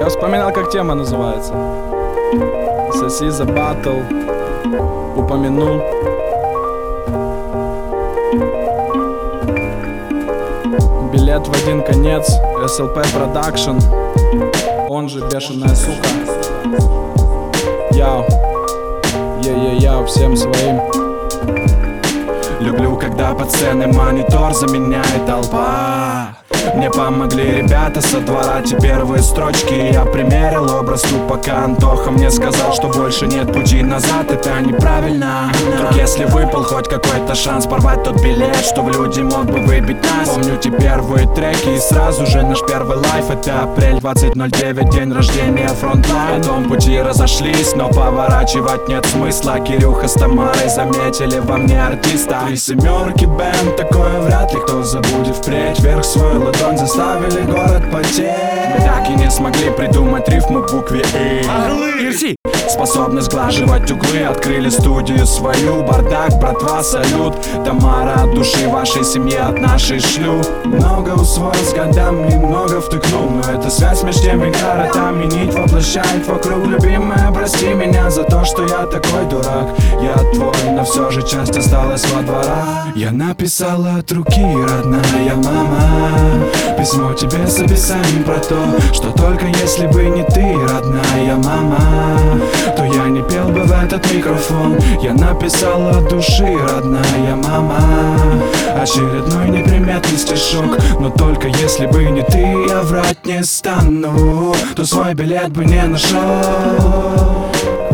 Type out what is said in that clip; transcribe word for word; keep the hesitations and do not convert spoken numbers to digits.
Я вспоминал, как тема называется. Соси за батл. Упомянул. Билет в один конец. эс эл пи Production. Он же бешеная сука. Яу. Е-е-яу всем своим. Люблю, когда под сценой монитор заменяет толпа. Мне помогли ребята со двора, те первые строчки я примерил образ тупака. Антоха мне сказал, что больше нет пути назад, это неправильно. Вдруг если выпал хоть какой-то шанс порвать тот билет, что в люди мог бы выбить нас. Помню те первые треки и сразу же наш первый лайф. Это апрель двадцать ноль девять, день рождения Frontline. Потом пути разошлись, но поворачивать нет смысла. Кирюха с Тамарой заметили во мне артиста. Три семерки бэнд, такое вряд ли кто забудет впредь. Вверх свой ладонь заставили город потеть. Мы так и не смогли придумать рифму в букве И. Способны сглаживать углы, открыли студию свою. Бардак, братва, салют. Тамара, от души вашей семье, от нашей шлю. Много усвоил с годами, много втыкнул. Но эта связь между теми городами нить воплощает вокруг. Любимая, прости меня за то, что я такой дурак. Я твой, но все же часть осталась во дворах. Я написала от руки, родная мама, письмо тебе с описанием про то, что только если бы не ты, родная мама, то я не пел бы в этот микрофон. Я написал от души, родная мама, очередной неприметный стишок. Но только если бы не ты, я врать не стану, то свой билет бы не нашел.